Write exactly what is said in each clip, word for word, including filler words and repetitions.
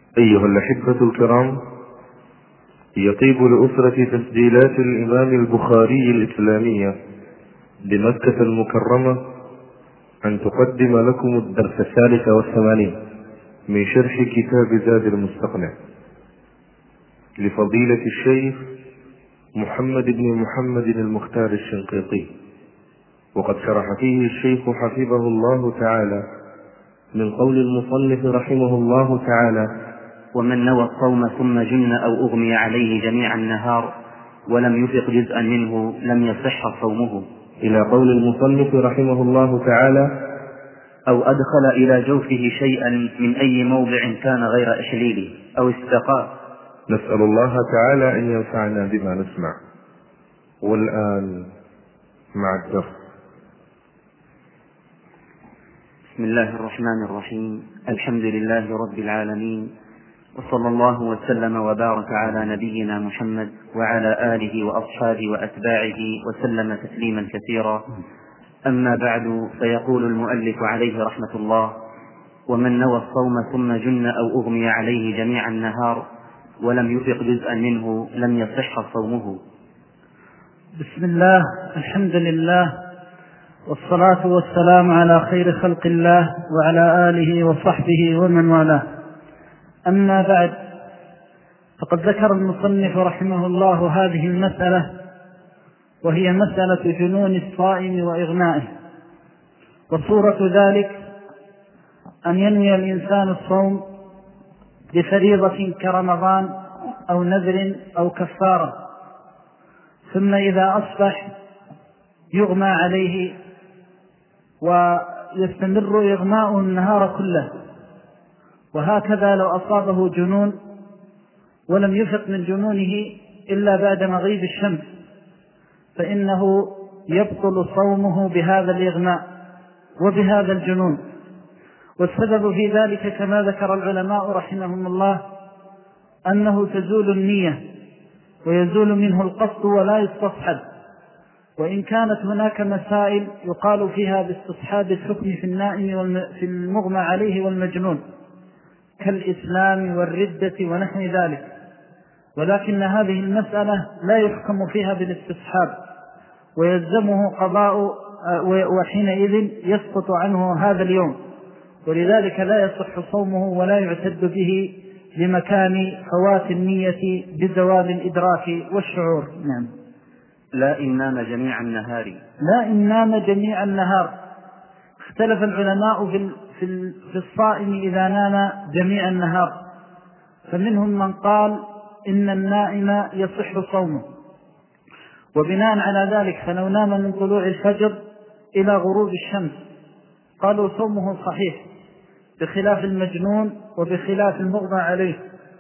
أيها الأحبة الكرام، يطيب لأسرة تسجيلات الإمام البخاري الإسلامية بمكة المكرمة أن تقدم لكم الدرس الثالث والثمانين من شرح كتاب زاد المستقنع لفضيلة الشيخ محمد بن محمد المختار الشنقيطي، وقد شرح فيه الشيخ حفظه الله تعالى من قول المصنف رحمه الله تعالى: ومن نوى الصوم ثم جن أو أغمي عليه جميع النهار ولم يفق جزءا منه لم يصح صومه، إلى قول المصنف رحمه الله تعالى: أو أدخل إلى جوفه شيئا من أي موضع كان غير إحليله أو استقاه. نسأل الله تعالى أن ينفعنا بما نسمع. والآن مع الدرس. بسم الله الرحمن الرحيم. الحمد لله رب العالمين، وصلى الله وسلم وبارك على نبينا محمد وعلى آله وأصحابه وأتباعه وسلم تسليما كثيرا. أما بعد، فيقول المؤلف عليه رحمة الله: ومن نوى الصوم ثم جن أو أغمي عليه جميع النهار ولم يفق جزءا منه لم يصح صومه. بسم الله، الحمد لله، والصلاة والسلام على خير خلق الله وعلى آله وصحبه ومن والاه. أما بعد، فقد ذكر المصنف رحمه الله هذه المسألة، وهي مسألة جنون الصائم وإغمائه. وصورة ذلك أن ينوي الإنسان الصوم بفريضة كرمضان أو نذر أو كفارة، ثم إذا أصبح يغمى عليه ويستمر إغماؤه النهار كله. وهكذا لو أصابه جنون ولم يفق من جنونه إلا بعد مغيب الشمس، فإنه يبطل صومه بهذا الإغماء وبهذا الجنون. والسبب في ذلك كما ذكر العلماء رحمهم الله أنه تزول النية ويزول منه القصد ولا يستصحب. وإن كانت هناك مسائل يقال فيها باستصحاب الحكم في النائم في المغمى عليه والمجنون كالإسلام والردة ونحو ذلك، ولكن هذه المسألة لا يحكم فيها بالاستصحاب ويلزمه قضاء، وحينئذ يسقط عنه هذا اليوم، ولذلك لا يصح صومه ولا يعتد به لمكان فوات النية بزوال الإدراك والشعور. نعم. لا إن نام جميع النهار. لا إن نام جميع النهار. اختلف العلماء في في الصائم إذا نام جميع النهار، فمنهم من قال إن النائم يصح صومه، وبناء على ذلك فلو نام من طلوع الفجر إلى غروب الشمس قالوا صومه صحيح، بخلاف المجنون وبخلاف المغمى عليه.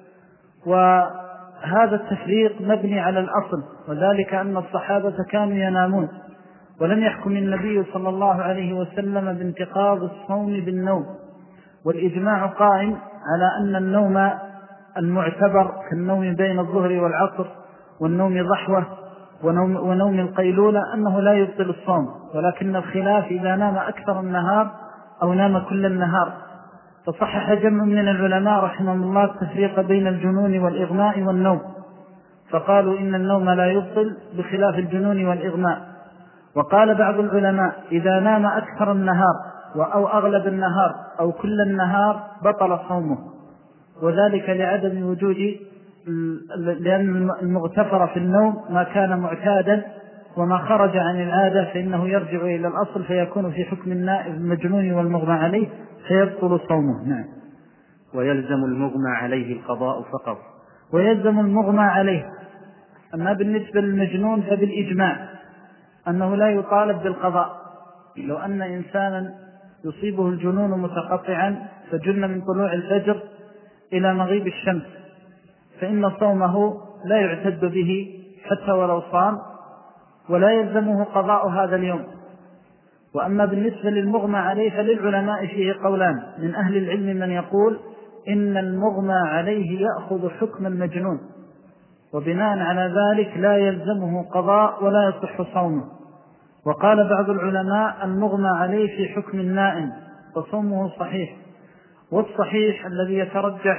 وهذا التفريق مبني على الأصل، وذلك أن الصحابة كانوا ينامون، ولم يحكم النبي صلى الله عليه وسلم بانتقاض الصوم بالنوم. والإجماع قائم على أن النوم المعتبر كالنوم بين الظهر والعصر والنوم ضحوة ونوم, ونوم القيلولة أنه لا يبطل الصوم، ولكن الخلاف إذا نام أكثر النهار أو نام كل النهار. فصحح جمع من العلماء رحمهم الله التفريق بين الجنون والإغماء والنوم، فقالوا إن النوم لا يبطل بخلاف الجنون والإغماء. وقال بعض العلماء إذا نام أكثر النهار أو أغلب النهار أو كل النهار بطل صومه، وذلك لعدم وجود، لأن المغتفر في النوم ما كان معتادا، وما خرج عن العادة فإنه يرجع إلى الأصل فيكون في حكم النائب المجنون والمغمى عليه فيبطل صومه. نعم. ويلزم المغمى عليه القضاء فقط. ويلزم المغمى عليه. أما بالنسبة للمجنون فبالإجماع أنه لا يطالب بالقضاء. لو أن إنسانا يصيبه الجنون متقطعا فجن من طلوع الفجر إلى مغيب الشمس فإن صومه لا يعتد به حتى ولو صام، ولا يلزمه قضاء هذا اليوم. وأما بالنسبة للمغمى عليه فللعلماء فيه قولان. من أهل العلم من يقول إن المغمى عليه يأخذ حكم المجنون، وبناء على ذلك لا يلزمه قضاء ولا يصح صومه. وقال بعض العلماء المغمى عليه في حكم النائم فصومه صحيح. والصحيح الذي يترجح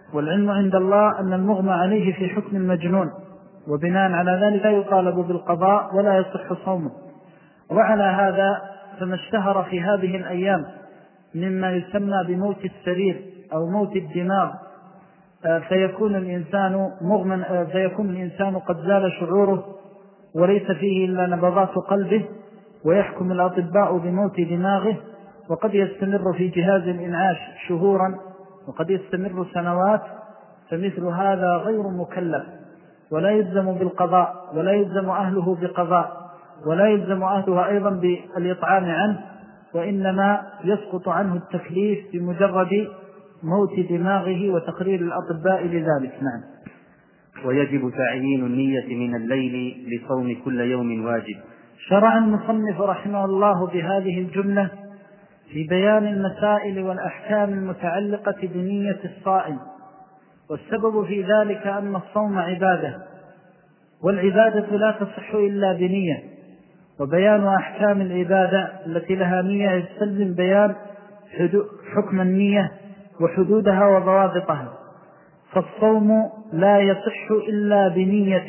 والعلم عند الله أن المغمى عليه في حكم المجنون، وبناء على ذلك لا يطالب بالقضاء ولا يصح صومه. وعلى هذا فما اشتهر في هذه الأيام مما يسمى بموت السرير أو موت الدماغ، فيكون الإنسان مغمى، فيكون الإنسان قد زال شعوره وليس فيه إلا نبضات قلبه، ويحكم الأطباء بموت دماغه، وقد يستمر في جهاز الإنعاش شهورا وقد يستمر سنوات. فمثل هذا غير مكلف، ولا يلزم بالقضاء، ولا يلزم أهله بقضاء، ولا يلزم أهله أيضا بالإطعام عنه، وإنما يسقط عنه التكليف بمجرد موت دماغه وتقرير الأطباء لذلك. نعم. ويجب تعيين النية من الليل لصوم كل يوم واجب. شرع المصنف رحمه الله بهذه الجملة في بيان المسائل والأحكام المتعلقة بنية الصائم، والسبب في ذلك أن الصوم عبادة، والعبادة لا تصح إلا بنية، وبيان أحكام العبادة التي لها نية يستلزم بيان حكم النية وحدودها وضوابطها. فالصوم لا يصح إلا بنية،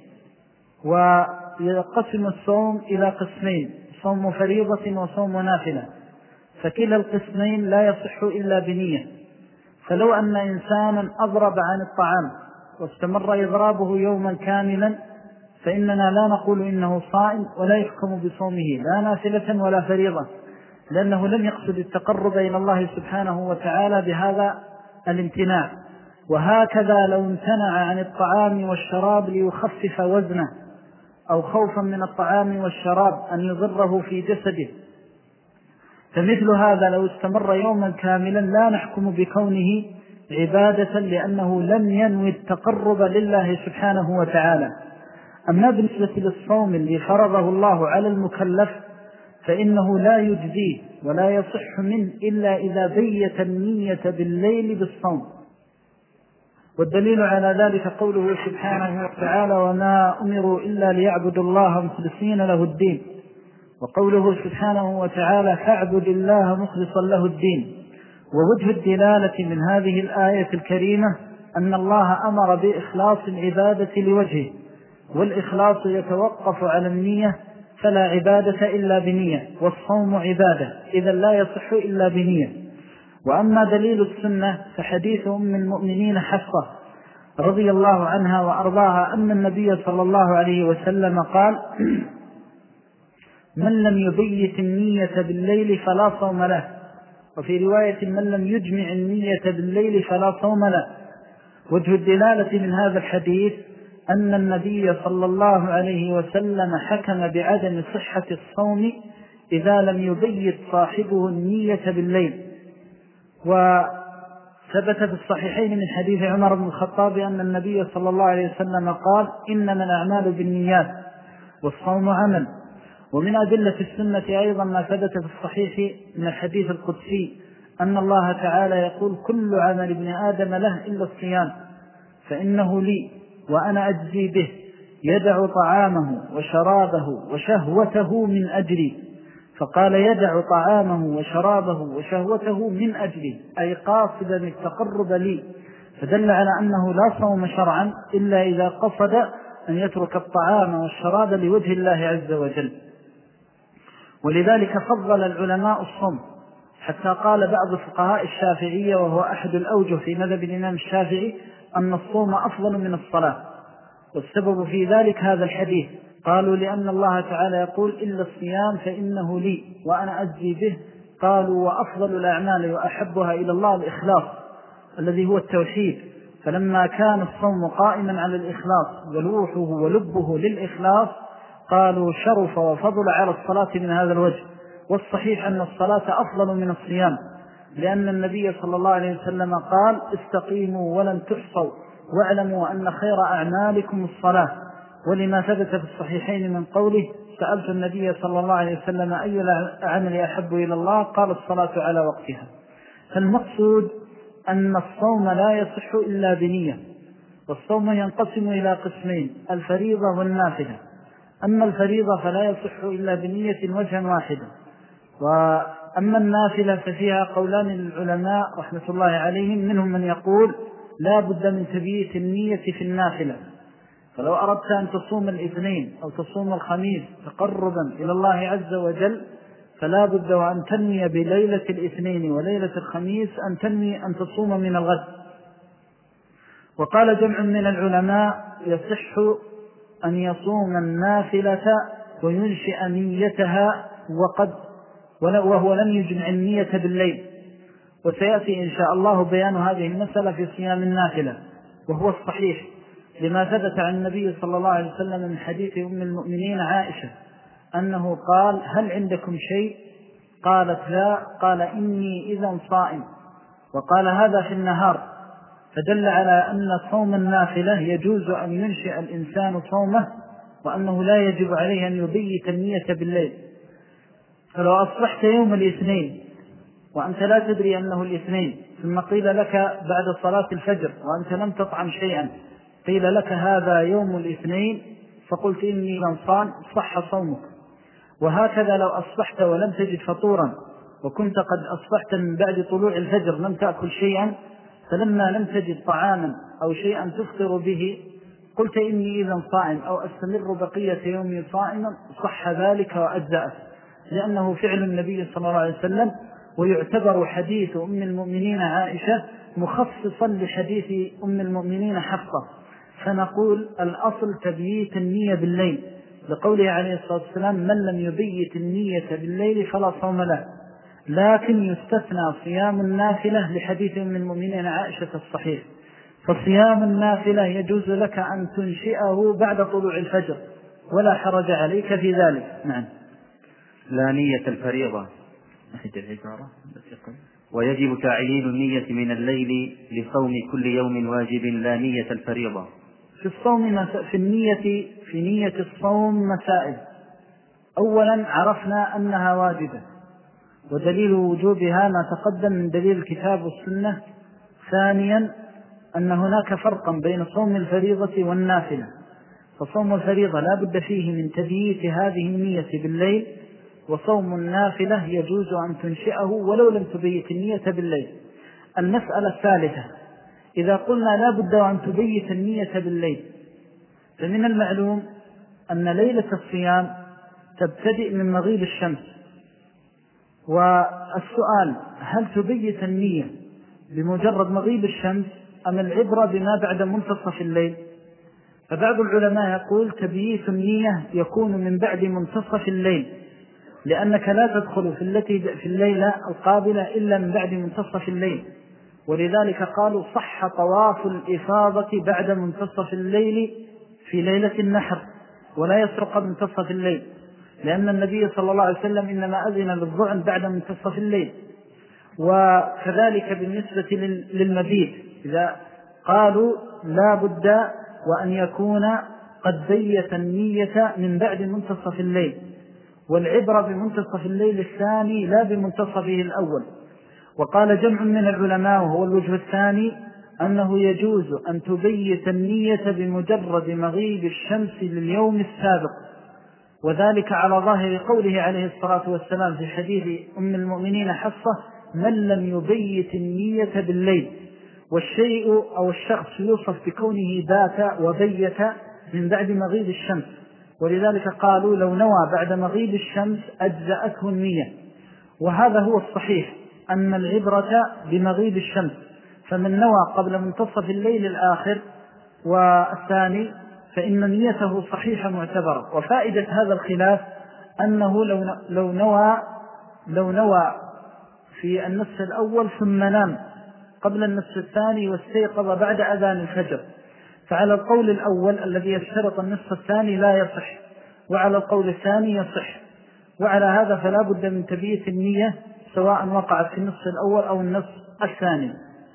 ويقسم الصوم إلى قسمين: صوم فريضة وصوم نافلة، فكلا القسمين لا يصح إلا بنية. فلو أن إنسانا أضرب عن الطعام واستمر إضرابه يوما كاملا فإننا لا نقول إنه صائم ولا يحكم بصومه لا نافلة ولا فريضة، لأنه لم يقصد التقرب إلى الله سبحانه وتعالى بهذا الامتناع. وهكذا لو امتنع عن الطعام والشراب ليخفف وزنه أو خوفا من الطعام والشراب أن يضره في جسده، فمثل هذا لو استمر يوما كاملا لا نحكم بكونه عبادة، لأنه لم ينوي التقرب لله سبحانه وتعالى. أما بالنسبة للصوم اللي فرضه الله على المكلف فإنه لا يجزيه ولا يصح منه إلا إذا بيت النية بالليل بالصوم. والدليل على ذلك قوله سبحانه وتعالى: وما أمروا إلا ليعبدوا الله مخلصين له الدين، وقوله سبحانه وتعالى: فاعبد الله مخلصا له الدين. ووجه الدلالة من هذه الآية الكريمة أن الله أمر بإخلاص العبادة لوجهه، والإخلاص يتوقف على النية، فلا عبادة إلا بنية، والصوم عبادة إذا لا يصح إلا بنية. وأما دليل السنة فحديث أم المؤمنين حفصة رضي الله عنها وأرضاها أن النبي صلى الله عليه وسلم قال: من لم يبيت النية بالليل فلا صوم له، وفي رواية: من لم يجمع النية بالليل فلا صوم له. وجه الدلالة من هذا الحديث أن النبي صلى الله عليه وسلم حكم بعدم صحة الصوم إذا لم يبيت صاحبه النية بالليل. وثبت في الصحيحين من حديث عمر بن الخطاب أن النبي صلى الله عليه وسلم قال: إنما الأعمال بالنيات والصوم عمل. ومن أدلة السنة أيضا ما ثبت في الصحيح من الحديث القدسي أن الله تعالى يقول: كل عمل ابن آدم له إلا الصيام فإنه لي وأنا أجزي به، يدع طعامه وشرابه وشهوته من أجلي. فقال: يدع طعامه وشرابه وشهوته من أجلي، أي قاصدا التقرب لي، فدل على أنه لا صوم شرعا إلا إذا قصد أن يترك الطعام والشراب لوجه الله عز وجل. ولذلك فضل العلماء الصوم، حتى قال بعض فقهاء الشافعية وهو أحد الأوجه في مذهب الإمام الشافعي أن الصوم أفضل من الصلاة، والسبب في ذلك هذا الحديث. قالوا: لأن الله تعالى يقول: إلا الصيام فإنه لي وأنا أجزي به. قالوا: وأفضل الأعمال وأحبها إلى الله الإخلاص الذي هو التوحيد، فلما كان الصوم قائما على الإخلاص وروحه ولبه للإخلاص قالوا: شرف وفضل على الصلاة من هذا الوجه. والصحيح أن الصلاة أفضل من الصيام، لأن النبي صلى الله عليه وسلم قال: استقيموا ولن تحصوا واعلموا أن خير أعمالكم الصلاة. ولما ثبت في الصحيحين من قوله: سألت النبي صلى الله عليه وسلم أي العمل أحب إلى الله؟ قال: الصلاة على وقتها. فالمقصود أن الصوم لا يصح إلا بنية، والصوم ينقسم إلى قسمين: الفريضة والنافلة. أما الفريضة فلا يصح إلا بنية وجها واحدا، وأما النافلة ففيها قولان للعلماء رحمة الله عليهم، منهم من يقول لا بد من تبييت النية في النافلة. فلو أردت أن تصوم الاثنين أو تصوم الخميس تقربا إلى الله عز وجل فلا بد وأن تنوي بليلة الاثنين وليلة الخميس أن تنوي أن تصوم من الغد. وقال جمع من العلماء يصح أن يصوم النافلة وينشئ نيتها وقد وهو لم يجمع النية بالليل، وسيأتي إن شاء الله بيان هذه المسألة في صيام النافلة، وهو الصحيح لما ثبت عن النبي صلى الله عليه وسلم من حديث أم المؤمنين عائشة أنه قال: هل عندكم شيء؟ قالت: لا. قال: إني إذا صائم. وقال هذا في النهار، فدل على أن صوم النافلة يجوز أن ينشئ الإنسان صومه، وأنه لا يجب عليه أن يبيت النية بالليل. فلو أصبحت يوم الاثنين وأنت لا تدري أنه الاثنين، ثم قيل لك بعد صلاة الفجر وأنت لم تطعم شيئا، قيل لك هذا يوم الاثنين، فقلت إني لم صام، صح صومك. وهكذا لو أصبحت ولم تجد فطورا وكنت قد أصبحت من بعد طلوع الفجر لم تأكل شيئا، فلما لم تجد طعاما أو شيئا تفطر به قلت إني إذا صائم أو أستمر بقية يومي صائما، صح ذلك وأجزأت، لأنه فعل النبي صلى الله عليه وسلم. ويعتبر حديث أم المؤمنين عائشة مخصصا لحديث أم المؤمنين حفصة، فنقول الأصل تبييت النية بالليل، لقوله عليه الصلاة والسلام: من لم يبيت النية بالليل فلا صوم له. لكن يستثنى صيام النافلة لحديث أم المؤمنين عائشة الصحيح، فصيام النافلة يجوز لك أن تنشئه بعد طلوع الفجر ولا حرج عليك في ذلك. نعم. لا نية الفريضة. ويجب تعيين النية من الليل لصوم كل يوم واجب لا نية الفريضة. في الصوم في النية في نية الصوم مسائل. أولا عرفنا أنها واجبة، ودليل وجوبها ما تقدم من دليل الكتاب والسنة. ثانيا أن هناك فرقا بين صوم الفريضة والنافلة، فصوم الفريضة لا بد فيه من تبييت هذه النية بالليل، وصوم النافلة يجوز أن تنشئه ولو لم تبيت النية بالليل. المسألة الثالثة: إذا قلنا لا بد أن تبيت النية بالليل، فمن المعلوم أن ليلة الصيام تبتدئ من مغيب الشمس، والسؤال: هل تبيت النية بمجرد مغيب الشمس أم العبرة بما بعد منتصف الليل؟ فبعض العلماء يقول تبييت النية يكون من بعد منتصف الليل، لأنك لا تدخل في التي في الليلة القابلة إلا من بعد منتصف الليل، ولذلك قالوا صح طواف الإفاضة بعد منتصف الليل في ليلة النحر، ولا يسرق منتصف الليل، لأن النبي صلى الله عليه وسلم إنما أذن للظعن بعد منتصف الليل. وكذلك بالنسبة للمبيت، إذا قالوا لا بد وأن يكون قد بيت النية من بعد منتصف الليل، والعبرة بمنتصف الليل الثاني لا بمنتصفه الأول. وقال جمع من العلماء وهو الوجه الثاني أنه يجوز أن تبيت النية بمجرد مغيب الشمس لليوم السابق، وذلك على ظاهر قوله عليه الصلاة والسلام في حديث أم المؤمنين حفصة: من لم يبيت النية بالليل. والشيء أو الشخص يوصف بكونه بات وبيت من بعد مغيب الشمس، ولذلك قالوا لو نوى بعد مغيب الشمس أجزأته النية. وهذا هو الصحيح، أن العبرة بمغيب الشمس، فمن نوى قبل منتصف الليل الآخر والثاني فإن نيته صحيحة معتبرة. وفائدة هذا الخلاف أنه لو نوى لو نوى في النصف الأول ثم نام قبل النصف الثاني واستيقظ بعد أذان الفجر، فعلى القول الأول الذي يشترط النصف الثاني لا يصح، وعلى القول الثاني يصح. وعلى هذا فلا بد من تبييت النية سواء وقعت في النصف الأول أو النصف الثاني.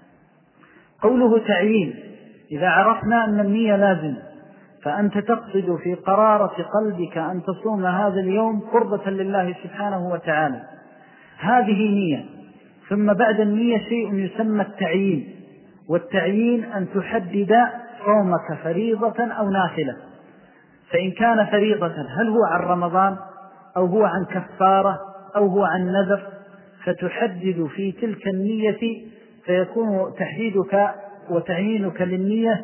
قوله تعيين: إذا عرفنا أن النية لازم، فأنت تقصد في قرارة قلبك أن تصوم هذا اليوم قربة لله سبحانه وتعالى، هذه نية. ثم بعد النية شيء يسمى التعيين، والتعيين أن تحدد صومك فريضة أو نافلة. فإن كان فريضة هل هو عن رمضان أو هو عن كفارة أو هو عن نذر، فتحدد في تلك النية، فيكون تحديدك وتعيينك للنية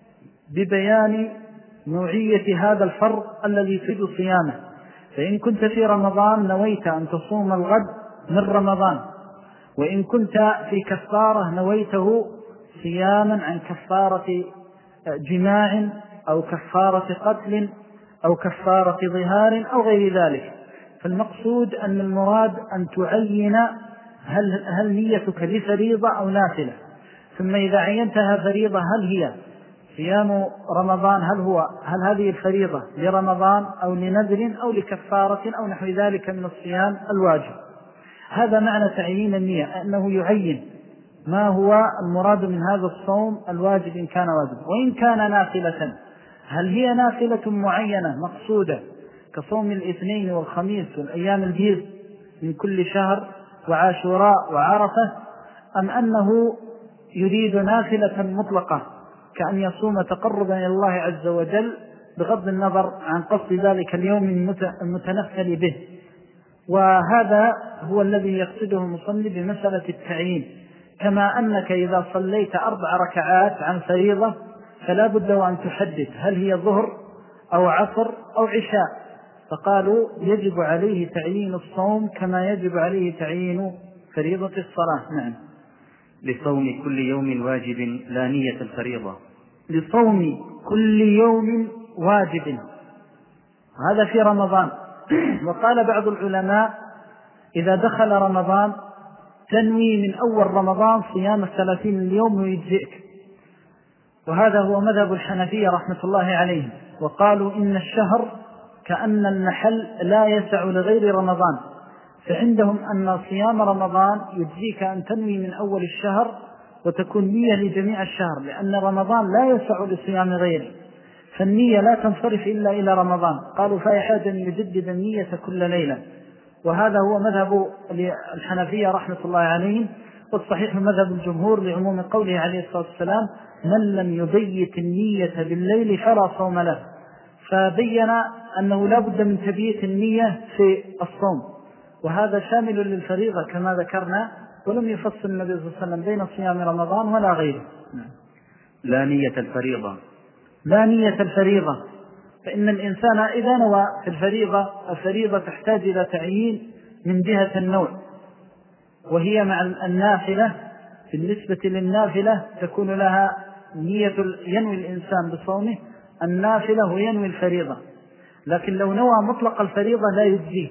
ببيان نوعية هذا الفرض الذي تريد صيامه. فإن كنت في رمضان نويت أن تصوم الغد من رمضان، وإن كنت في كفارة نويته صياما عن كفارة جماع أو كفارة قتل أو كفارة ظهار أو غير ذلك. فالمقصود أن المراد أن تعين هل, هل نيتك لفريضة أو نافلة، ثم إذا عينتها فريضة هل هي صيام رمضان، هل هو هل هذه الفريضة لرمضان أو لنذر أو لكفارة أو نحو ذلك من الصيام الواجب. هذا معنى تعيين النية، أنه يعين ما هو المراد من هذا الصوم الواجب إن كان واجب. وإن كان نافلة، هل هي نافلة معينة مقصودة كصوم الاثنين والخميس والأيام البيض من كل شهر وعاشوراء وعرفة، أم أنه يريد نافلة مطلقة كأن يصوم تقربا إلى الله عز وجل بغض النظر عن قصد ذلك اليوم المتنفل به. وهذا هو الذي يقصده المصنف بمسألة التعيين. كما أنك إذا صليت أربع ركعات عن فريضة فلا بد وأن تحدد هل هي ظهر أو عصر أو عشاء، فقالوا يجب عليه تعيين الصوم كما يجب عليه تعيين فريضة الصلاة. نعم. لصوم كل يوم واجب لا نية الفريضة. لصوم كل يوم واجب، هذا في رمضان. وقال بعض العلماء إذا دخل رمضان تنوي من أول رمضان صيام الثلاثين اليوم ويجزئك، وهذا هو مذهب الحنفية رحمة الله عليهم. وقالوا إن الشهر كأن النحل لا يسع لغير رمضان، فعندهم أن صيام رمضان يجزيك أن تنوي من أول الشهر وتكون نية لجميع الشهر، لأن رمضان لا يسع لصيام غيره، فالنية لا تنصرف إلا إلى رمضان. قالوا فيحتاج أن يجدد النية كل ليلة، وهذا هو مذهب الحنفية رحمة الله عليهم. والصحيح مذهب الجمهور لعموم قوله عليه الصلاة والسلام من لم يبيت النية بالليل فلا صوم له، فبين أنه لا بد من تبييت النية في الصوم، وهذا شامل للفريضة كما ذكرنا، ولم يفصل النبي صلى الله عليه وسلم بين صيام رمضان ولا غيره. لا نية الفريضة. لا نية الفريضة، فإن الإنسان إذا نوى في الفريضة، الفريضة تحتاج إلى تعيين من جهة النوع، وهي مع النافلة. بالنسبة للنافلة تكون لها نية، ينوي الإنسان بصومه النافلة وينوي الفريضة، لكن لو نوى مطلق الفريضة لا يجزي.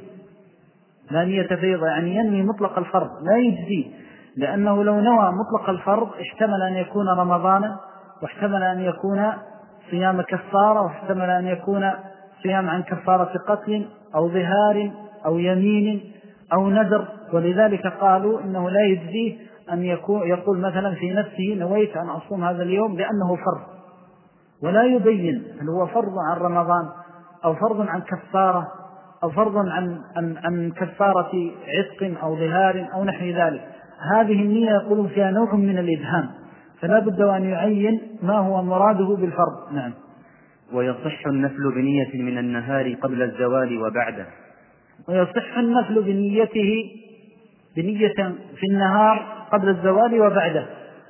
لا نية فريضة يعني ينوي مطلق الفرض لا يجزي، لأنه لو نوى مطلق الفرض احتمل أن يكون رمضان، واحتمل أن يكون صيام كفارة، واحتمل أن يكون صيام عن كفارة قتل أو ظهار أو يمين أو نذر. ولذلك قالوا إنه لا يجزيه أن يكون يقول مثلا في نفسه نويت أن أصوم هذا اليوم لأنه فرض، ولا يبين هل هو فرض عن رمضان أو فرض عن كفارة أو فرض عن, عن, عن كفارة عتق أو ظهار أو نحو ذلك. هذه النية يقولون فيها نوع من الإبهام، فلا بد أن يعين ما هو مراده بالفرض. نعم. ويصح النفل بنية من النهار قبل الزوال وبعده. ويصح النفل بنيته بنية في النهار قبل الزوال وبعده.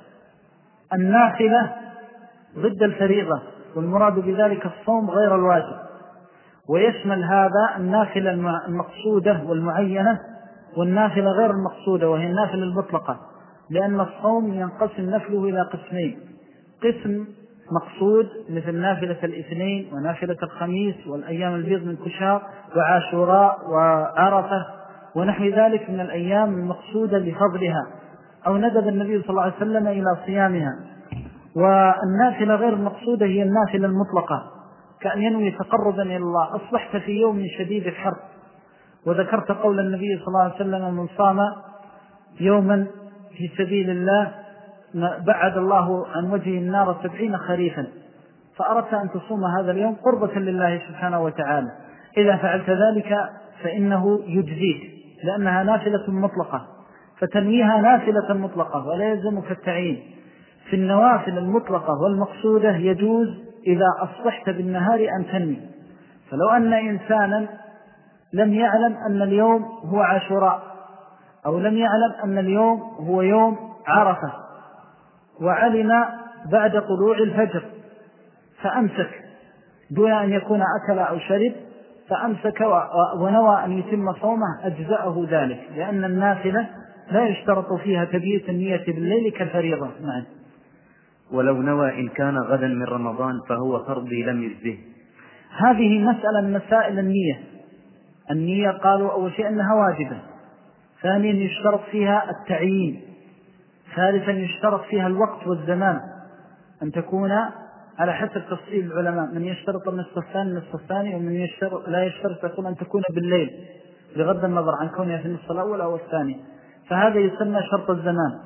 النافلة ضد الفريضة، والمراد بذلك الصوم غير الواجب، ويشمل هذا النافلة المقصودة والمعينة والنافلة غير المقصودة وهي النافلة المطلقة، لأن الصوم ينقسم نفله إلى قسمين: قسم مقصود مثل نافلة الاثنين ونافلة الخميس والأيام البيض من كشار وعاشوراء وعرفة ونحو ذلك من الأيام المقصودة بفضلها أو ندب النبي صلى الله عليه وسلم إلى صيامها. والنافلة غير المقصودة هي النافلة المطلقة، كأن ينوي تقربا إلى الله. أصبحت في يوم شديد الحر، وذكرت قول النبي صلى الله عليه وسلم من صام يوما في سبيل الله بعد الله عن وجه النار سبعين خريفا، فأردت أن تصوم هذا اليوم قربة لله سبحانه وتعالى. إذا فعلت ذلك فإنه يجزيك، لأنها نافلة مطلقة، فتنويها نافلة مطلقة ولا يلزمك التعيين. في النوافل المطلقة والمقصودة يجوز إذا أصبحت بالنهار أن تنوي. فلو أن إنسانا لم يعلم أن اليوم هو عاشوراء، أو لم يعلم أن اليوم هو يوم عرفة، وعلم بعد طلوع الفجر فأمسك دون أن يكون أكل أو شرب، فأمسك ونوى أن يتم صومه أجزأه ذلك، لأن النافلة لا يشترط فيها تبييت النية بالليل كالفريضة. نعم. ولو نوى إن كان غدا من رمضان فهو فرضي لم يجزه. هذه مسألة من مسائل النية. النية قالوا أول شيء أنها واجبة، ثانيا يشترط فيها التعيين، ثالثا يشترط فيها الوقت والزمان، أن تكون على حسب تفصيل العلماء، من يشترط النصف الثاني النصف الثاني، ومن يشترط لا يشترط يقول أن تكون بالليل بغض النظر عن كونها في النصف الأول أو الثاني، فهذا يسمى شرط الزمان.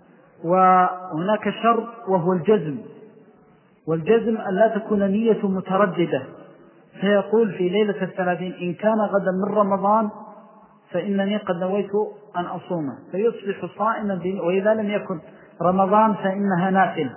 وهناك شرط وهو الجزم، والجزم أن لا تكون نية مترددة، فيقول في ليلة الثلاثين إن كان غدا من رمضان فإنني قد نويت أن أصومه، فيصبح صائما، وإذا لم يكن رمضان فإنها نافلة،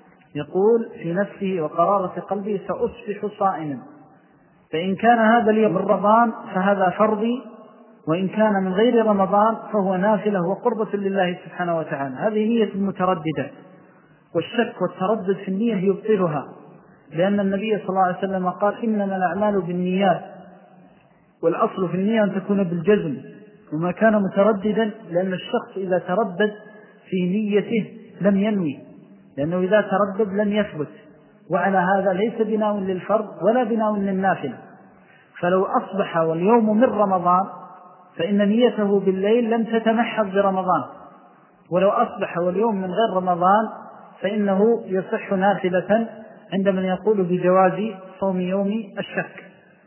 يقول في نفسه وقرارة قلبه سأصبح صائما، فإن كان هذا اليوم من رمضان فهذا فرضي، وإن كان من غير رمضان فهو نافلة وقربة لله سبحانه وتعالى. هذه نية مترددة، والشك والتردد في النية يبطلها، لأن النبي صلى الله عليه وسلم قال إنما الأعمال بالنيات، والأصل في النية أن تكون بالجزم، وما كان مترددا، لأن الشخص إذا تردد في نيته لم ينوي، لأنه إذا تردد لم يثبت، وعلى هذا ليس بناء للفرض ولا بناء للنافل. فلو أصبح واليوم من رمضان فإن نيته بالليل لم تتمحض برمضان، ولو أصبح واليوم من غير رمضان فإنه يصح نافلة عند من يقول بجواز صوم يوم الشك،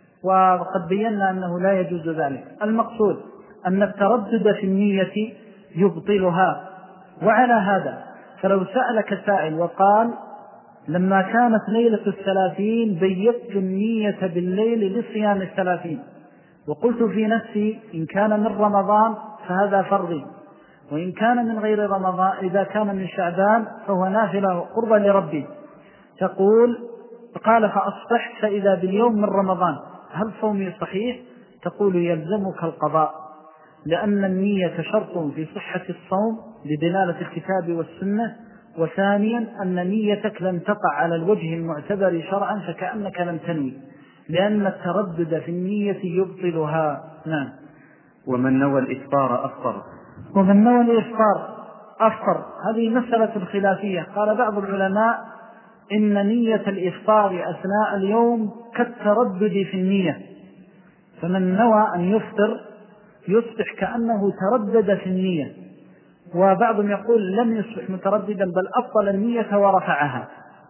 وقد بينا أنه لا يجوز ذلك. المقصود أن التردد في النية يبطلها. وعلى هذا فلو سألك سائل وقال لما كانت ليلة الثلاثين بيّت النية بالليل لصيام الثلاثين، وقلت في نفسي إن كان من رمضان فهذا فرضي، وإن كان من غير رمضان إذا كان من شعبان فهو نافلة قربا لربي، تقول قال فأصبحت فإذا باليوم من رمضان، هل صومي صحيح؟ تقول يلزمك القضاء، لأن النية شرط في صحة الصوم بدلالة الكتاب والسنة، وثانيا أن نيتك لم تقع على الوجه المعتبر شرعا فكأنك لم تنوي، لأن التردد في النية يبطلها. نعم. ومن نوى الإفطار أفطر. ومن نوى الإفطار أفطر، هذه مسألة خلافية. قال بعض العلماء إن نية الإفطار أثناء اليوم كالتردد في النية، فمن نوى أن يفطر يصبح كأنه تردد في النية، وبعضهم يقول لم يصبح مترددا بل أبطل النية ورفعها،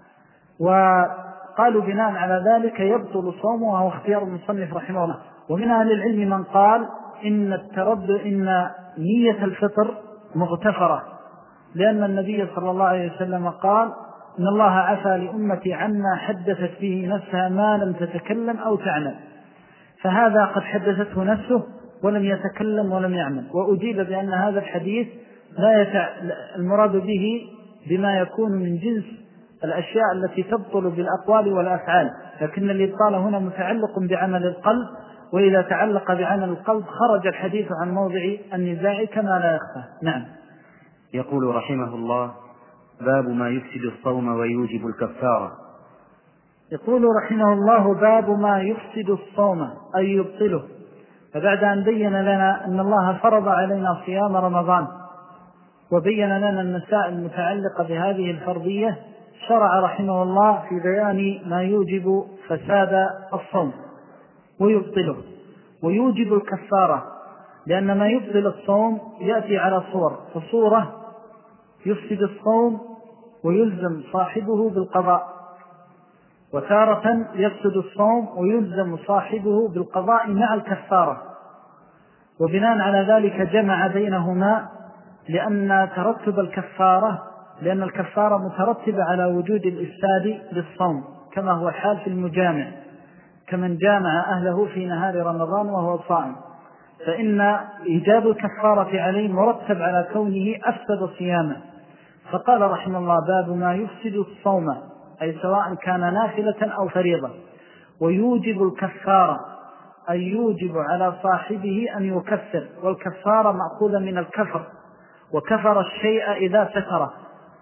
وقالوا بناء على ذلك يبطل صومه، وهو اختيار المصنف رحمه الله. ومن أهل العلم من قال إن التردد إن نية الفطر مغتفرة، لأن النبي صلى الله عليه وسلم قال إن الله عفى لأمتي عما حدثت به نفسها ما لم تتكلم أو تعمل، فهذا قد حدثته نفسه ولم يتكلم ولم يعمل. وأجيب بأن هذا الحديث لا يتع... المراد به بما يكون من جنس الأشياء التي تبطل بالأقوال والأفعال، لكن الإبطال هنا متعلق بعمل القلب، وإذا تعلق بعمل القلب خرج الحديث عن موضع النزاع كما لا يخفى. نعم. يقول رحمه الله: باب ما يفسد الصوم ويوجب الكفارة. يقول رحمه الله: باب ما يفسد الصوم أي يبطله. فبعد أن بين لنا أن الله فرض علينا صيام رمضان وبين لنا المسائل المتعلقة بهذه الفرضية، شرع رحمه الله في بيان ما يوجب فساد الصوم ويبطله ويوجب الكفارة، لأن ما يبطل الصوم يأتي على صور، فصورة يفسد الصوم ويلزم صاحبه بالقضاء، وتارة يفسد الصوم ويلزم صاحبه بالقضاء مع الكفارة. وبناء على ذلك جمع بينهما، لأن ترتب الكفارة لأن الكفارة مترتبة على وجود الإفساد للصوم، كما هو الحال في المجامع، كمن جامع أهله في نهار رمضان وهو صائم، فإن إيجاب الكفارة عليه مرتب على كونه أفسد صيامه. فقال رحمه الله: باب ما يفسد الصوم، أي سواء كان نافلة أو فريضة، ويوجب الكفارة أي يوجب على صاحبه أن يكفر، والكفارة مأخوذة من الكفر، وكفر الشيء إذا ستره،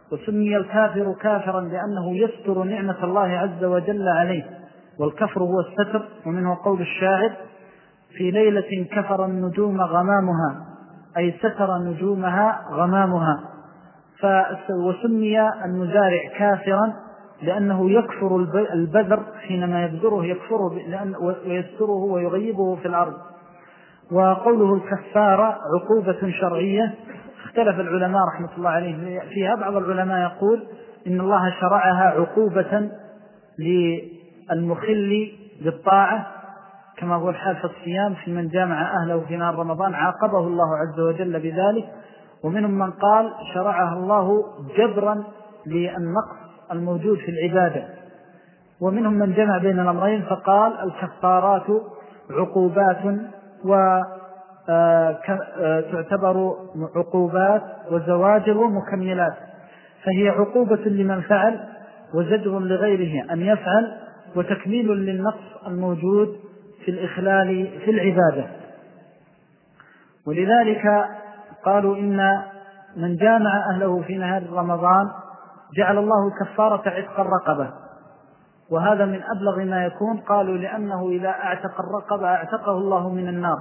وسمي الكافر كافرا لأنه يستر نعمة الله عز وجل عليه، والكفر هو الستر. ومنه قول الشاعر: في ليلة كفر النجوم غمامها، أي ستر نجومها غمامها. وسمي المزارع كافرا لأنه يكفر البذر حينما يبذره، يكفره ويستره ويغيبه في الأرض. وقوله الكفارة عقوبة شرعية، اختلف العلماء رحمة الله عليه فيها. بعض العلماء يقول إن الله شرعها عقوبة للمخل بالطاعة، كما هو الحال في الصيام، في من جامع أهله في نهار رمضان عاقبه الله عز وجل بذلك. ومنهم من قال شرعها الله جبرا للنقص الموجود في العبادة. ومنهم من جمع بين الأمرين فقال الكفارات عقوبات وتعتبر عقوبات وزواجر ومكملات، فهي عقوبة لمن فعل وزجر لغيره أن يفعل، وتكميل للنقص الموجود في الإخلال في العبادة. ولذلك قالوا إن من جامع أهله في نهار رمضان جعل الله كفارة عتق الرقبة، وهذا من أبلغ ما يكون. قالوا لأنه إذا اعتق الرقبة اعتقه الله من النار،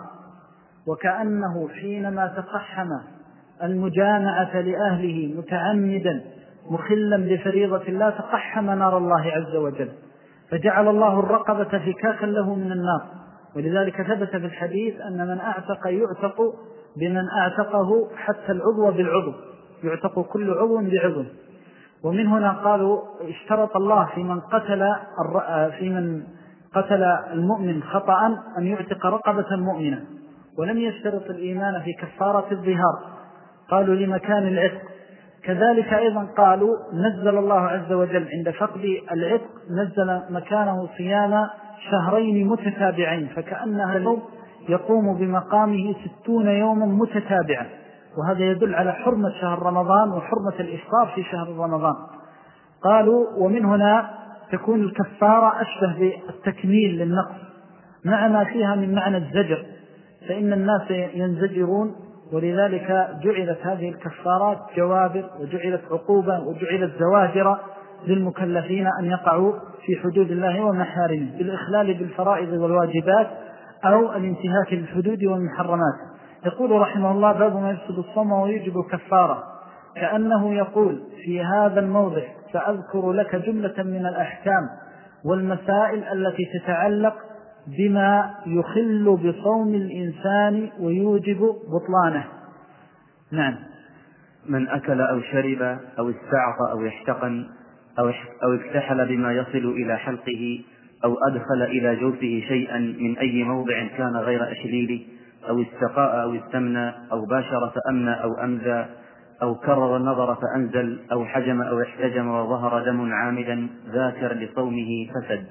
وكأنه حينما تقحم المجامعة لأهله متعمدا مخلا بفريضة الله تقحم نار الله عز وجل، فجعل الله الرقبة فكاكا له من النار. ولذلك ثبت في الحديث أن من أعتق يعتق بمن أعتقه حتى العضو بالعضو، يعتق كل عضو بعضو. ومن هنا قالوا اشترط الله في من قتل في من قتل المؤمن خطأ أن يعتق رقبة مؤمنة، ولم يشترط الإيمان في كفارة الظهار، قالوا لمكان العتق. كذلك أيضا قالوا نزل الله عز وجل عند فقد العتق نزل مكانه صيام شهرين متتابعين، فكأنها اليوم يقوم بمقامه ستون يوما متتابعة، وهذا يدل على حرمة شهر رمضان وحرمة الإفطار في شهر رمضان. قالوا ومن هنا تكون الكفارة أشبه بالتكميل للنقص مع ما فيها من معنى الزجر، فإن الناس ينزجرون، ولذلك جعلت هذه الكفارات جوابر، وجعلت عقوبة، وجعلت زواجر للمكلفين أن يقعوا في حدود الله ومحارمه بالإخلال بالفرائض والواجبات أو الانتهاك للحدود والمحرمات. يقول رحمه الله: باب ما يفسد الصوم ويجب كفارة، كأنه يقول في هذا الموضع: سأذكر لك جملة من الأحكام والمسائل التي تتعلق بما يخل بصوم الإنسان ويوجب بطلانه. نعم. من أكل أو شرب أو استعط أو احتقن أو اكتحل بما يصل إلى حلقه أو أدخل إلى جوفه شيئا من أي موضع كان غير أشليل، أو استقاء أو استمنى أو باشر فأمنى أو أمزى، أو كرر النظر فأنزل، أو حجم أو احتجم وظهر دم عامدا ذاكر لصومه فسد.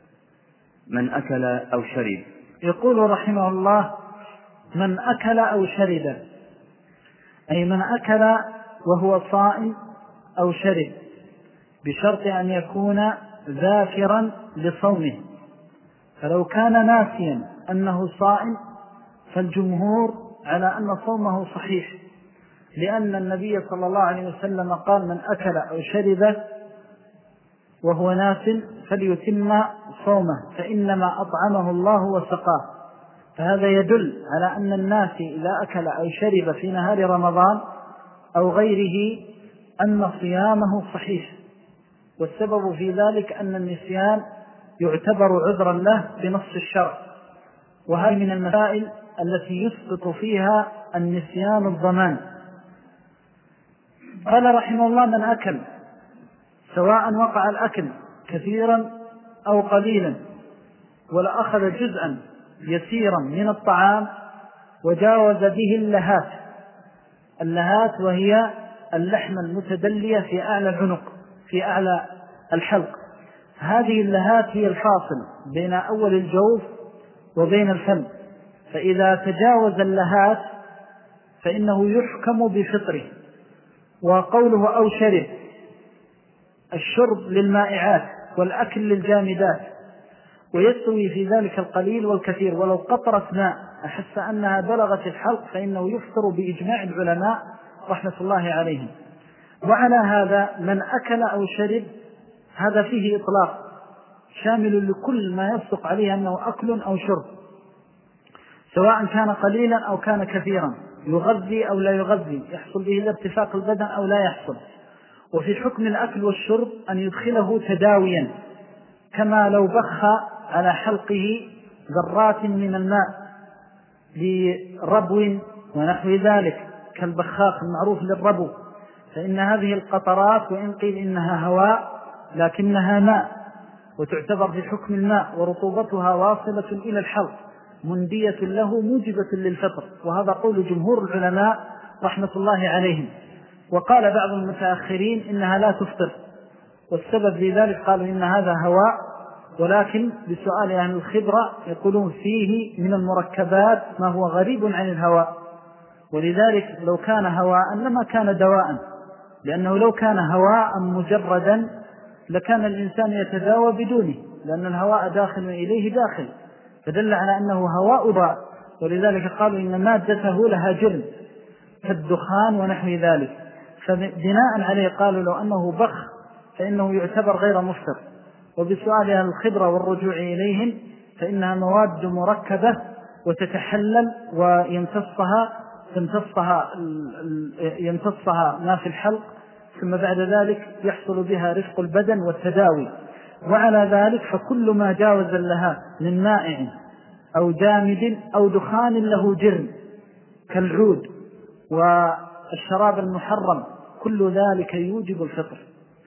من أكل أو شرب. يقول رحمه الله: من أكل أو شرب، أي من أكل وهو صائم أو شرب، بشرط أن يكون ذاكرا لصومه. فلو كان ناسيا أنه صائم فالجمهور على أن صومه صحيح، لأن النبي صلى الله عليه وسلم قال: من أكل أو شرب وهو ناس فليتم صومه فإنما أطعمه الله وسقاه. فهذا يدل على أن الناس إذا أكل أو شرب في نهار رمضان أو غيره أن صيامه صحيح، والسبب في ذلك أن النسيان يعتبر عذرا له بنص الشرع، وهذه من المسائل التي يسقط فيها النسيان الضمان. قال رحمه الله: من أكل، سواء وقع الأكل كثيرا أو قليلا، ولا أخذ جزءا يسيرا من الطعام وجاوز به اللهات. اللهات وهي اللحم المتدلية في أعلى العنق، في أعلى الحلق. هذه اللهات هي الفاصل بين أول الجوف وبين الفم، فإذا تجاوز اللهات فإنه يحكم بفطره. وقوله أو شرب، الشرب للمائعات والأكل للجامدات، ويستوي في ذلك القليل والكثير. ولو قطرة ماء أحس أنها بلغت الحلق فإنه يفطر بإجماع العلماء رحمة الله عليهم. وعلى هذا من أكل أو شرب هذا فيه إطلاق شامل لكل ما يصدق عليه أنه أكل أو شرب، سواء كان قليلا أو كان كثيرا، يغذي أو لا يغذي، يحصل به ارتفاق البدن أو لا يحصل. وفي حكم الأكل والشرب أن يدخله تداويا، كما لو بخ على حلقه ذرات من الماء لربو ونحو ذلك كالبخاخ المعروف للربو، فإن هذه القطرات وإن قيل إنها هواء لكنها ماء، وتعتبر في حكم الماء، ورطوبتها واصلة إلى الحلق مندية له موجبة للفطر، وهذا قول جمهور العلماء رحمة الله عليهم. وقال بعض المتأخرين إنها لا تفطر، والسبب في ذلك قالوا إن هذا هواء، ولكن بسؤال أهل الخبرة يقولون فيه من المركبات ما هو غريب عن الهواء، ولذلك لو كان هواء لما كان دواء، لأنه لو كان هواء مجردا لكان الإنسان يتداوى بدونه، لأن الهواء داخل إليه داخل، فدل على أنه هواء ضاء، ولذلك قالوا إن مادته لها جرم كالدخان ونحو ذلك، فبناء عليه قالوا لو أنه بخ فإنه يعتبر غير مفطر. وبسؤال أهل الخبرة والرجوع إليهم فإنها مواد مركبة وتتحلل ويمتصها يمتصها يمتصها ما في الحلق، ثم بعد ذلك يحصل بها رفق البدن والتداوي. وعلى ذلك فكل ما جاوز لها من مائع أو جامد أو دخان له جرم كالعود والشراب المحرم كل ذلك يوجب الفطر.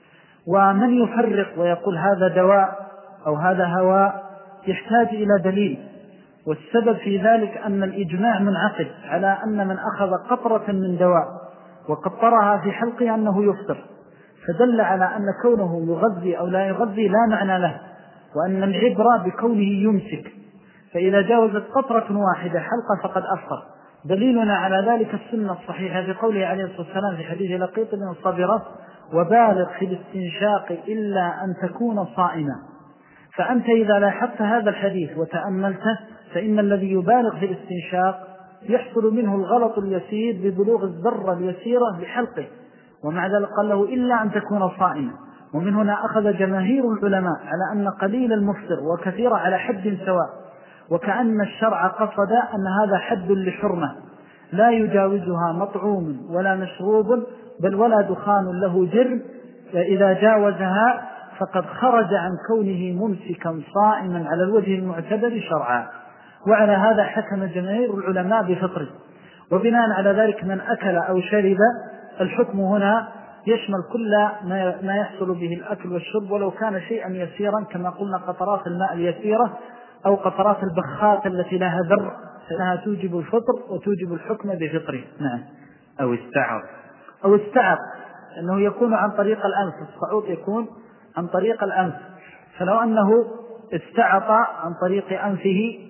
ومن يفرق ويقول هذا دواء أو هذا هواء يحتاج إلى دليل، والسبب في ذلك أن الإجماع منعقد على أن من أخذ قطرة من دواء وقطرها في حلقه أنه يفطر، فدل على أن كونه يغذي أو لا يغذي لا معنى له، وأن العبرة بكونه يمسك، فإذا جاوزت قطرة واحدة حلقة فقد أفطر. دليلنا على ذلك السنة الصحيحة في قوله عليه الصلاة والسلام في حديث لقيط بن الصبرة: وبالغ في الاستنشاق إلا أن تكون صائما. فأنت إذا لاحظت هذا الحديث وتأملته فإن الذي يبالغ في الاستنشاق يحصل منه الغلط اليسير ببلوغ الذرة اليسيرة بحلقه، ومع ذلك قال له إلا أن تكون صائما. ومن هنا أخذ جماهير العلماء على أن قليل المفطر وكثير على حد سواء، وكأن الشرع قصد أن هذا حد لحرمة لا يجاوزها مطعوم ولا مشروب بل ولا دخان له جرم، فإذا جاوزها فقد خرج عن كونه ممسكا صائما على الوجه المعتبر شرعا. وعلى هذا حكم جماهير العلماء بفطره. وبناء على ذلك من أكل أو شرب الحكم هنا يشمل كل ما يحصل به الأكل والشرب، ولو كان شيئا يسيرا كما قلنا قطرات الماء اليسيرة أو قطرات البخات التي لها ذر، فإنها توجب الفطر وتوجب الحكم بفطره. نعم. أو استعر أو استعر أنه يكون عن طريق الأنف، الصعود يكون عن طريق الأنف، فلو أنه استعط عن طريق أنفه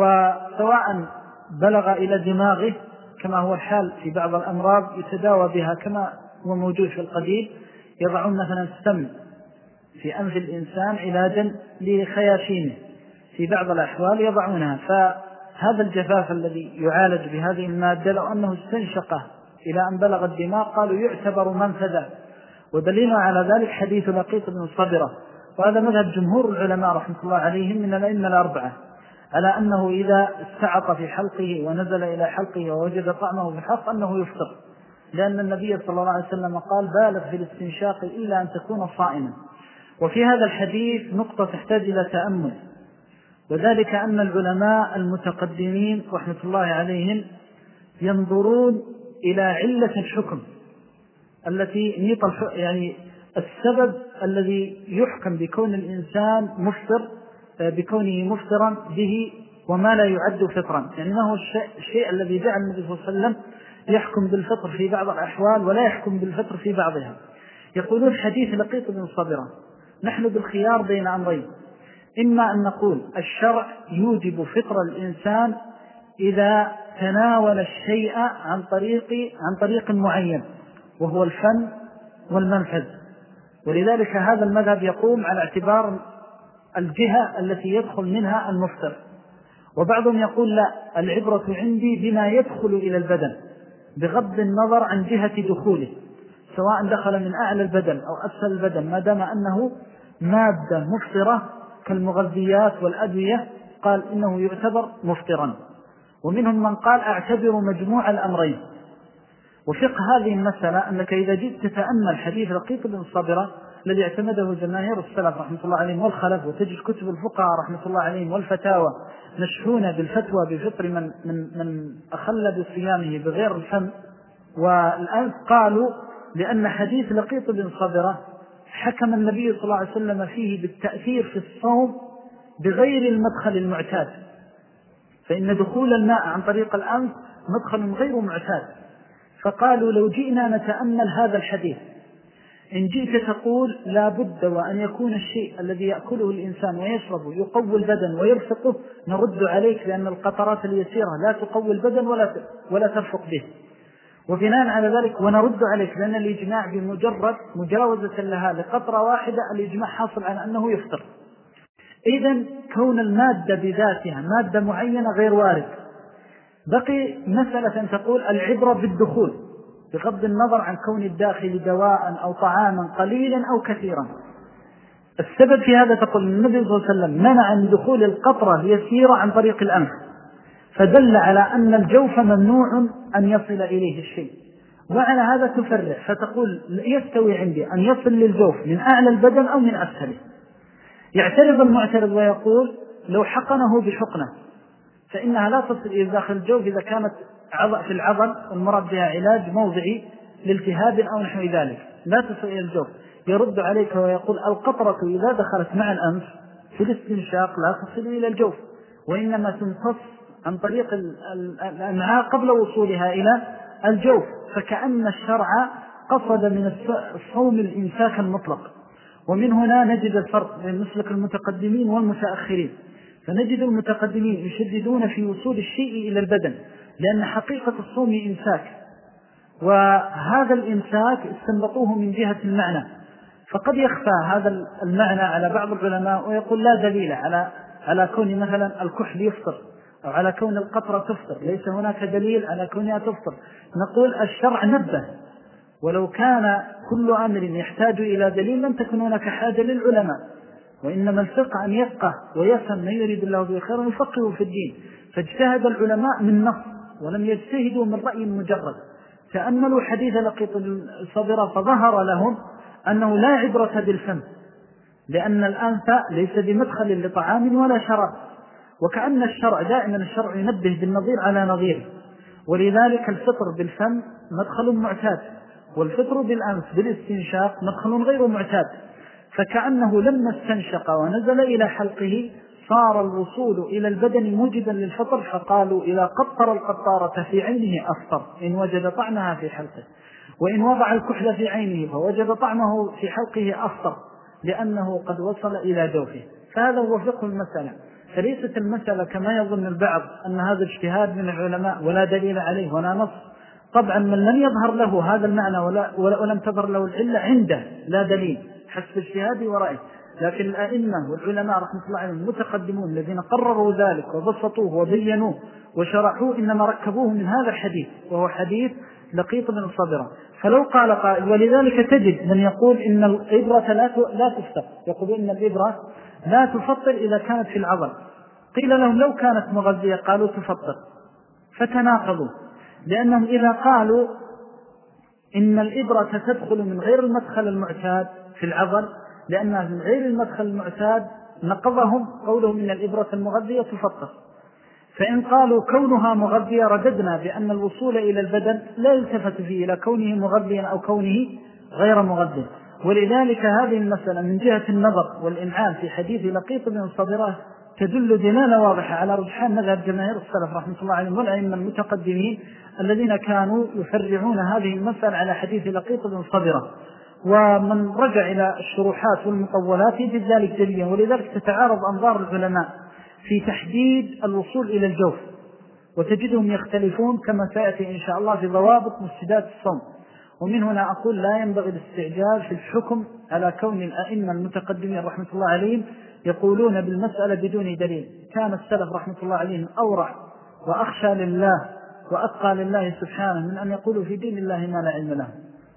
وسواء بلغ إلى دماغه كما هو الحال في بعض الأمراض يتداوى بها كما هو موجود في القديم، يضعون مثلا السم في أنف الإنسان علاجا لخياشيمه، في بعض الأحوال يضعونها. فهذا الجفاف الذي يعالج بهذه المادة لو أنه استنشقه إلى أن بلغ الدماغ قالوا يعتبر منفذا. ودليل على ذلك حديث لقيط بن الصبرة، وهذا مذهب جمهور العلماء رحمة الله عليهم من الأئمة الأربعة، على أنه إذا استعط في حلقه ونزل إلى حلقه ووجد طعمه في الحلق أنه يفطر، لأن النبي صلى الله عليه وسلم قال: بالغ في الاستنشاق إلا أن تكون صائما. وفي هذا الحديث نقطة تحتاج إلى تأمل، وذلك أن العلماء المتقدمين رحمة الله عليهم ينظرون إلى علة الحكم التي نيط يعني السبب الذي يحكم بكون الإنسان مفطر بكونه مفطرا به وما لا يعد فطرا، يعني ما هو الشيء, الشيء الذي جعل النبي صلى الله عليه وسلم يحكم بالفطر في بعض الأحوال ولا يحكم بالفطر في بعضها. يقولون حديث لقيط بن الصبرة نحن بالخيار بين أمرين: إما أن نقول الشرع يوجب فطر الإنسان إذا تناول الشيء عن طريق عن طريق معين وهو الفم والمنفذ، ولذلك هذا المذهب يقوم على اعتبار الجهة التي يدخل منها المفطر. وبعضهم يقول لا، العبرة عندي بما يدخل إلى البدن بغض النظر عن جهة دخوله، سواء دخل من أعلى البدن أو أسفل البدن ما دام أنه مادة مفطرة كالمغذيات والأدوية قال إنه يعتبر مفطرا. ومنهم من قال أعتبر مجموع الأمرين. وفقه هذه المسألة أنك إذا جئت تتأمل حديث لقيط بن صابرة الذي اعتمده جماهير السلف رحمة الله عليهم والخلف، وتجد كتب الفقهاء رحمة الله عليهم والفتاوى مشحونة بالفتوى بفطر من, من, من أخل بصيامه بغير الفم والأنف، قالوا لأن حديث لقيط بن صابرة حكم النبي صلى الله عليه وسلم فيه بالتأثير في الصوم بغير المدخل المعتاد، فإن دخول الماء عن طريق الأنف مدخل غير معتاد. فقالوا لو جئنا نتأمل هذا الحديث إن جئت تقول لا بد وأن يكون الشيء الذي يأكله الإنسان ويشربه يقوي البدن ويرفقه نرد عليك لأن القطرات اليسيرة لا تقوي البدن ولا ولا ترفق به، وبناء على ذلك ونرد عليك لأن الإجماع بمجرد مجاوزة لها لقطرة واحدة الإجماع حاصل على أنه يفطر. إذن كون المادة بذاتها مادة معينة غير وارد. بقي مسألة أن تقول العبرة بالدخول بغض النظر عن كون الداخل دواء أو طعاما قليلا أو كثيرا. السبب في هذا تقول النبي صلى الله عليه وسلم منع من دخول القطرة اليسيرة عن طريق الأنف، فدل على أن الجوف ممنوع أن يصل إليه الشيء. وعلى هذا تفرع فتقول يستوي عندي أن يصل للجوف من أعلى البدن أو من أسفله. يعترض المعترض ويقول لو حقنه بحقنة فإنها لا تصل إلى داخل الجوف إذا كانت في العضل والمراد بها علاج موضعي لالتهاب أو نحو ذلك لا تصل إلى الجوف. يرد عليك ويقول القطرة إذا دخلت مع الأنف في الاستنشاق لا تصل إلى الجوف وإنما تمتص عن طريق الأمعاء قبل وصولها إلى الجوف. فكأن الشرع قصد من الصوم الإمساك المطلق. ومن هنا نجد الفرق بين مسلك المتقدمين والمتأخرين، فنجد المتقدمين يشددون في وصول الشيء إلى البدن لأن حقيقة الصوم إمساك، وهذا الإمساك استنبطوه من جهة المعنى، فقد يخفى هذا المعنى على بعض العلماء ويقول لا دليل على على كون مثلا الكحل يفطر أو على كون القطرة تفطر، ليس هناك دليل على كونها تفطر. نقول الشرع نبه، ولو كان كل أمر يحتاج إلى دليل لم تكن هناك حاجة للعلماء، وإنما الفقه أن يفقه ويفهم من يريد الله به خيرا يفقهه في الدين. فاجتهد العلماء من نص ولم يجتهدوا من رأي مجرد. تأملوا حديث لقيط الصبرة فظهر لهم أنه لا عبرة بالفم لأن الأنف ليس بمدخل لطعام ولا شراب، وكأن الشرع دائما الشرع ينبه بالنظير على نظيره. ولذلك الفطر بالفم مدخل معتاد والفطر بالأنف بالاستنشاق مدخل غير معتاد، فكأنه لما استنشق ونزل إلى حلقه صار الوصول إلى البدن موجبا للفطر، فقالوا إذا قطر القطارة في عينه أفطر إن وجد طعمها في حلقه، وإن وضع الكحل في عينه فوجد طعمه في حلقه أفطر لأنه قد وصل إلى جوفه. فهذا هو فقه المسألة، فليست المسألة كما يظن البعض أن هذا اجتهاد من العلماء ولا دليل عليه ولا نص. طبعا من لم يظهر له هذا المعنى ولا ولم تظهر له العلة عنده لا دليل حسب اجتهاده ورأيه. لكن الأئمة والعلماء رحمة الله عليهم المتقدمون الذين قرروا ذلك وبسطوه وبينوه وشرحوه إنما ركبوه من هذا الحديث وهو حديث لقيط بن صبرة. فلو قال قائل ولذلك تجد من يقول إن الإبرة لا لا تفطر، يقول إن الإبرة لا تفطر إذا كانت في العضل. قيل لهم لو كانت مغذية قالوا تفطر، فتناقضوا، لأنهم إذا قالوا إن الإبرة تدخل من غير المدخل المعتاد في العضل لأنها من غير المدخل المعتاد نقضهم قولهم إن الإبرة المغذية تفطر. فإن قالوا كونها مغذية رددنا بأن الوصول إلى البدن لا يلتفت فيه إلى كونه مغذيا أو كونه غير مغذي. ولذلك هذه المسألة من جهة النظر والإنعام في حديث لقيط بن صبرة تدل دلالة واضحة على رجحان مذهب جماهير السلف رحمة الله عليهم والأئمة المتقدمين الذين كانوا يفرعون هذه المسألة على حديث لقيط بن صبرة. ومن رجع إلى الشروحات والمطولات يجد ذلك دليلا. ولذلك تتعارض أنظار العلماء في تحديد الوصول إلى الجوف، وتجدهم يختلفون كما سيأتي إن شاء الله في ضوابط مفسدات الصوم. ومن هنا أقول لا ينبغي الاستعجال في الحكم على كون الأئمة المتقدمين رحمة الله عليهم يقولون بالمسألة بدون دليل. كان السلف رحمة الله عليهم أورع وأخشى لله وأتقى لله سبحانه من أن يقولوا في دين الله ما لا علم له.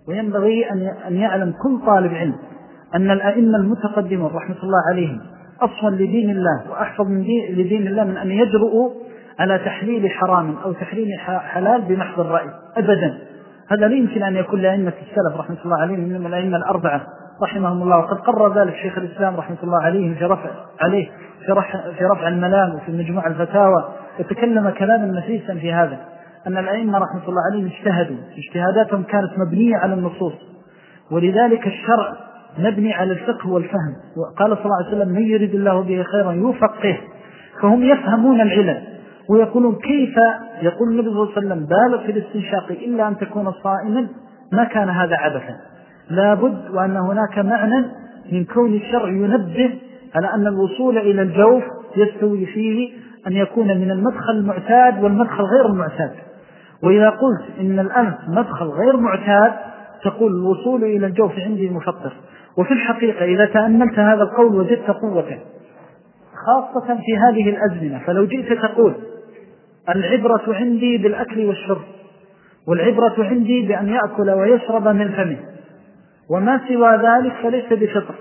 وينبغي أن يعلم كل طالب علم أن الأئمة المتقدمون رحمة الله عليهم أصلا لدين الله وأحفظ من دين لدين الله من أن يجرؤوا على تحليل حرام أو تحليل حلال بمحض الرأي أبدا. هذا لا يمكن أن يكون لأئمة السلف رحمة الله عليهم من الأئمة الأربعة رحمهم الله، وقد قرر ذلك شيخ الإسلام رحمة الله عليه في رفع عليه في رفع, في رفع الملام وفي مجموع الفتاوى، وتكلم كلاما نفيسا في هذا، أن الأئمة رحمة الله عليهم اجتهدوا، اجتهاداتهم كانت مبنية على النصوص، ولذلك الشرع مبني على الفقه والفهم. وقال صلى الله عليه وسلم من يريد الله به خيرا يفقه، فهم يفهمون العلل ويقولون كيف يقول النبي صلى الله عليه وسلم بالغ في الاستنشاق إلا أن تكون صائما، ما كان هذا عبثا، لابد وأن هناك معنى من كون الشرع ينبه على أن الوصول إلى الجوف يستوي فيه أن يكون من المدخل المعتاد والمدخل غير المعتاد. وإذا قلت إن الأنف مدخل غير معتاد تقول الوصول إلى الجوف عندي مفطر. وفي الحقيقة إذا تأملت هذا القول وجدت قوته خاصة في هذه الأزمنة. فلو جئت تقول العبرة عندي بالأكل والشرب، والعبرة عندي بأن يأكل ويشرب من فمه، وما سوى ذلك فليس بفطر،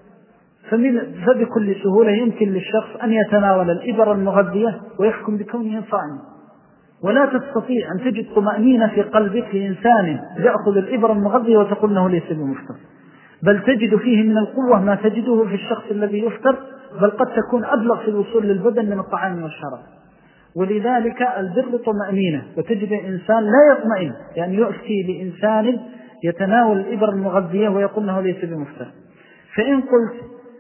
فبكل سهولة يمكن للشخص أن يتناول الإبر المغذية ويحكم بكونه صائم. ولا تستطيع أن تجد طمأنينة في قلبك لإنسان يأخذ الإبر المغذية وتقول له ليس بمفطر، بل تجد فيه من القوة ما تجده في الشخص الذي يفطر، بل قد تكون أبلغ في الوصول للبدن من الطعام والشراب. ولذلك البر طمأنينة، وتجد إنسان لا يطمئن يعني يؤتي لإنسان يتناول الإبر المغذية ويقول له ليس بمفطر. فإن قلت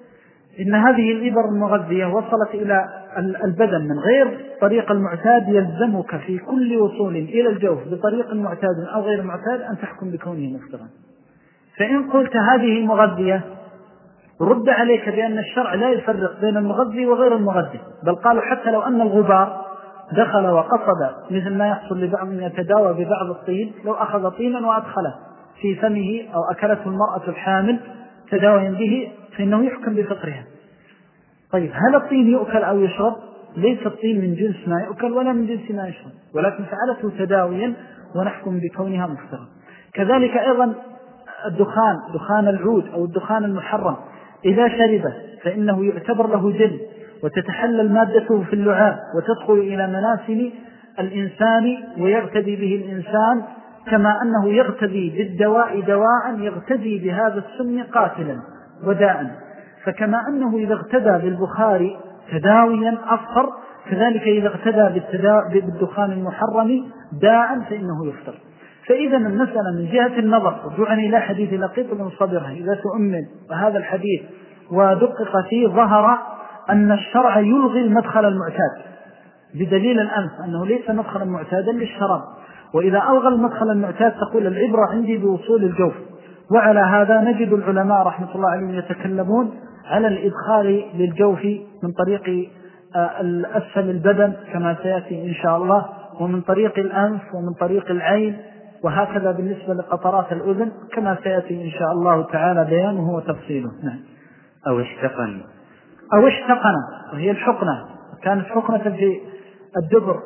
إن هذه الإبر المغذية وصلت إلى البدن من غير طريق المعتاد، يلزمك في كل وصول إلى الجوف بطريق معتاد أو غير معتاد أن تحكم بكونه مفطرا. فإن قلت هذه مغذية رد عليك بأن الشرع لا يفرق بين المغذي وغير المغذي، بل قالوا حتى لو أن الغبار دخل وقصد مثل ما يحصل لبعض من يتداوى ببعض الطين، لو أخذ طينا وأدخله في فمه أو أكلته المرأة الحامل تداويا به فإنه يحكم بفطرها. طيب هل الطين يؤكل أو يشرب؟ ليس الطين من جنس ما يؤكل ولا من جنس ما يشرب، ولكن فعلته تداويا ونحكم بكونها مفطرة. كذلك أيضا الدخان، دخان العود أو الدخان المحرم إذا شربه فإنه يعتبر له جن، وتتحلل مادته في اللعاب وتدخل إلى مناسل الإنسان ويغتدي به الإنسان، كما أنه يغتدي بالدواء دواء يغتدي بهذا السم قاتلا وداء. فكما أنه إذا اغتدى بالبخار تداويا أفطر، كذلك إذا اغتدى بالدخان المحرم داء فإنه يفطر. فإذا المسألة من جهة النظر رجوعا إلى حديث لقيط بن صبرة إذا تؤمن وهذا الحديث ودقق فيه ظهر أن الشرع يلغي المدخل المعتاد بدليل الأنف أنه ليس مدخلا معتادا للشراب. وإذا ألغى المدخل المعتاد تقول العبرة عندي بوصول الجوف. وعلى هذا نجد العلماء رحمة الله عليهم يتكلمون على الإدخال للجوف من طريق الأسفل البدن كما سيأتي إن شاء الله، ومن طريق الأنف ومن طريق العين، وهكذا بالنسبة لقطرات الأذن كما سيأتي إن شاء الله تعالى بيانه وتفصيله. نعم. أو اشتقن أو اشتقن وهي الحقنة، كانت حقنة في الدبر،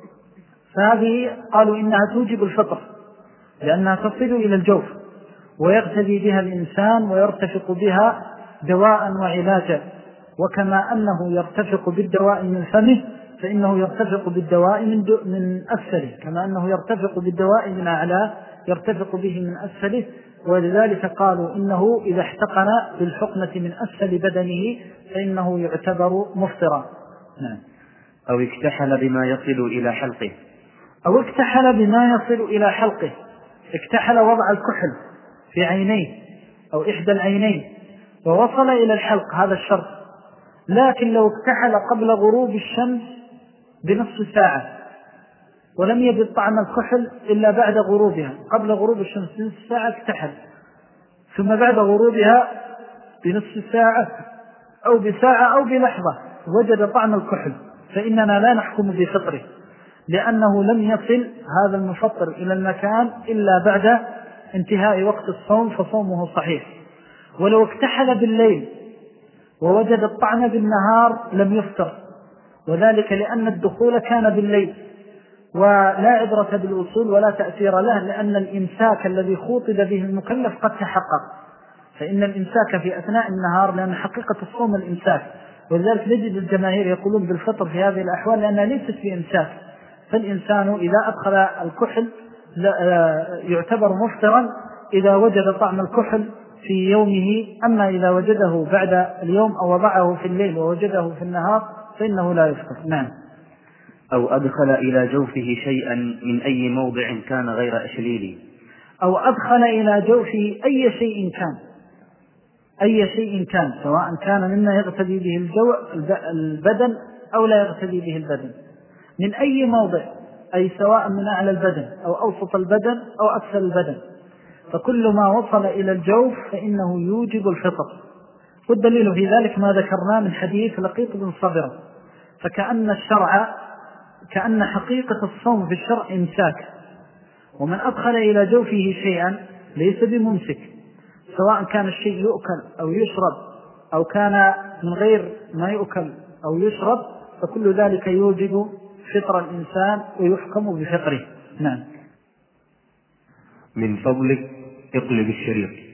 فهذه قالوا إنها توجب الفطر لأنها تصل إلى الجوف ويغتدي بها الإنسان ويرتفق بها دواء وعلاجا. وكما أنه يرتفق بالدواء من فمه فإنه يرتفق بالدواء من, من أسفله، كما أنه يرتفق بالدواء من أعلاه يرتفق به من أسفله. ولذلك قالوا إنه إذا احتقن بالحقنة من أسفل بدنه فإنه يعتبر مفطرا. نعم. أو اكتحل بما يصل إلى حلقه أو اكتحل بما يصل إلى حلقه. اكتحل وضع الكحل في عينيه أو إحدى العينين ووصل إلى الحلق، هذا الشرط. لكن لو اكتحل قبل غروب الشمس بنصف ساعة ولم يجد طعم الكحل إلا بعد غروبها، قبل غروب الشمس بنصف ساعة اكتحل، ثم بعد غروبها بنصف ساعة أو بساعة أو بلحظة وجد طعم الكحل، فإننا لا نحكم بفطره لأنه لم يصل هذا المفطر إلى المكان إلا بعد انتهاء وقت الصوم فصومه صحيح. ولو اكتحل بالليل ووجد الطعم بالنهار لم يفطر، وذلك لأن الدخول كان بالليل ولا عبرة بالأصول ولا تأثير له، لأن الإمساك الذي خوطب به المكلف قد تحقق. فإن الإمساك في أثناء النهار، لأن حقيقة الصوم الإمساك، ولذلك نجد الجماهير يقولون بالفطر في هذه الأحوال لأنها ليست بإمساك. فالإنسان إذا أدخل الكحل يعتبر مفطرا إذا وجد طعم الكحل في يومه، أما إذا وجده بعد اليوم أو وضعه في الليل ووجده في النهار فإنه لا يفطر. نعم. أو أدخل إلى جوفه شيئا من أي موضع كان غير أشليلي. أو أدخل إلى جوفه أي شيء كان، أي شيء كان، سواء كان مما يغتدي به الجو البدن أو لا يغتدي به البدن، من أي موضع، أي سواء من أعلى البدن أو أوسط البدن أو أكثر البدن، فكل ما وصل إلى الجوف فإنه يوجب الفطر. والدليل في ذلك ما ذكرناه من حديث لقيط بن صبرة. فكأن الشرع، كأن حقيقة الصوم في الشرع إمساك، ومن أدخل إلى جوفه شيئا ليس بممسك، سواء كان الشيء يؤكل أو يشرب أو كان من غير ما يؤكل أو يشرب، فكل ذلك يوجب فطر الإنسان ويحكم بفطره. نعم. من فضلك اقلب الشريط.